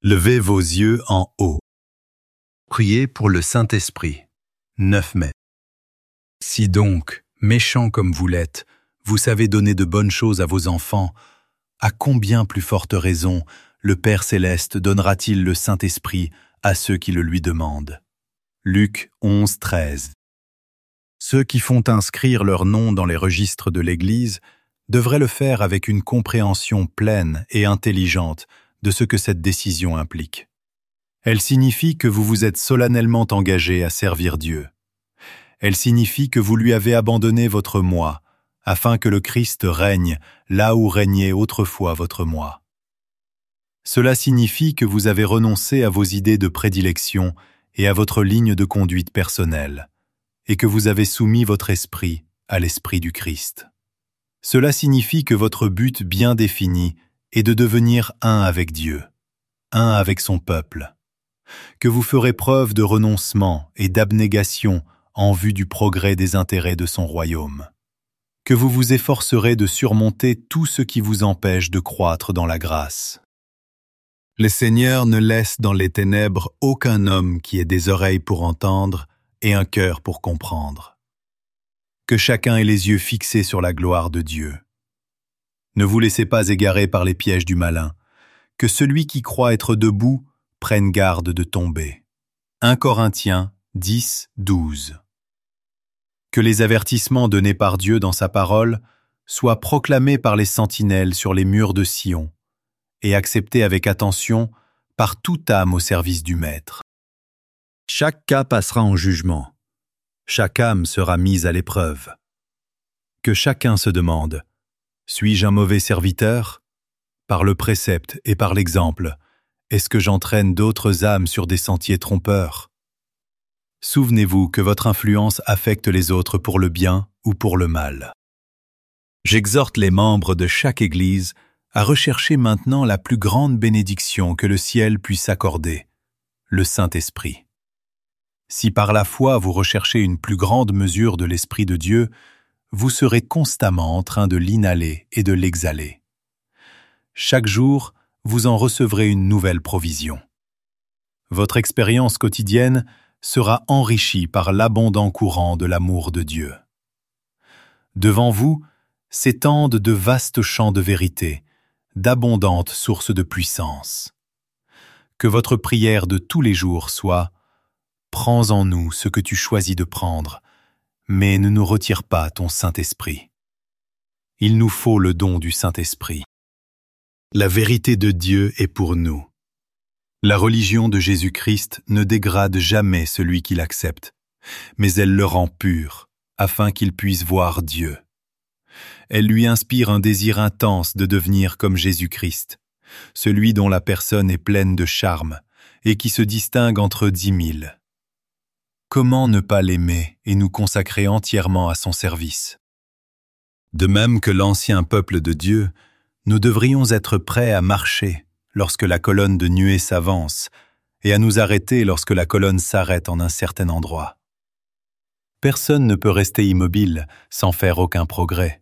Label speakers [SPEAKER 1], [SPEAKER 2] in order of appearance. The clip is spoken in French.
[SPEAKER 1] Levez vos yeux en haut. Priez pour le Saint-Esprit. 9 mai. Si donc, méchants comme vous l'êtes, vous savez donner de bonnes choses à vos enfants, à combien plus forte raison le Père Céleste donnera-t-il le Saint-Esprit à ceux qui le lui demandent? Luc 11, 13. Ceux qui font inscrire leur nom dans les registres de l'Église devraient le faire avec une compréhension pleine et intelligente de ce que cette décision implique. Elle signifie que vous vous êtes solennellement engagé à servir Dieu. Elle signifie que vous lui avez abandonné votre moi, afin que le Christ règne là où régnait autrefois votre moi. Cela signifie que vous avez renoncé à vos idées de prédilection et à votre ligne de conduite personnelle, et que vous avez soumis votre esprit à l'esprit du Christ. Cela signifie que votre but bien défini est de devenir un avec Dieu, un avec son peuple, que vous ferez preuve de renoncement et d'abnégation en vue du progrès des intérêts de son royaume, que vous vous efforcerez de surmonter tout ce qui vous empêche de croître dans la grâce. Le Seigneur ne laisse dans les ténèbres aucun homme qui ait des oreilles pour entendre et un cœur pour comprendre. Que chacun ait les yeux fixés sur la gloire de Dieu. Ne vous laissez pas égarer par les pièges du malin, que celui qui croit être debout prenne garde de tomber. 1 Corinthiens 10, 12. Que les avertissements donnés par Dieu dans sa parole soient proclamés par les sentinelles sur les murs de Sion et acceptés avec attention par toute âme au service du Maître. Chaque cas passera en jugement. Chaque âme sera mise à l'épreuve. Que chacun se demande: suis-je un mauvais serviteur? Par le précepte et par l'exemple, est-ce que j'entraîne d'autres âmes sur des sentiers trompeurs? Souvenez-vous que votre influence affecte les autres pour le bien ou pour le mal. J'exhorte les membres de chaque Église à rechercher maintenant la plus grande bénédiction que le ciel puisse accorder, le Saint-Esprit. Si par la foi vous recherchez une plus grande mesure de l'Esprit de Dieu, vous serez constamment en train de l'inhaler et de l'exhaler. Chaque jour, vous en recevrez une nouvelle provision. Votre expérience quotidienne sera enrichie par l'abondant courant de l'amour de Dieu. Devant vous s'étendent de vastes champs de vérité, d'abondantes sources de puissance. Que votre prière de tous les jours soit: prends en nous ce que tu choisis de prendre, mais ne nous retire pas ton Saint-Esprit. Il nous faut le don du Saint-Esprit. La vérité de Dieu est pour nous. La religion de Jésus-Christ ne dégrade jamais celui qui l'accepte, mais elle le rend pur, afin qu'il puisse voir Dieu. Elle lui inspire un désir intense de devenir comme Jésus-Christ, celui dont la personne est pleine de charme et qui se distingue entre 10 000. Comment ne pas l'aimer et nous consacrer entièrement à son service? De même que l'ancien peuple de Dieu, nous devrions être prêts à marcher lorsque la colonne de nuée s'avance et à nous arrêter lorsque la colonne s'arrête en un certain endroit. Personne ne peut rester immobile sans faire aucun progrès.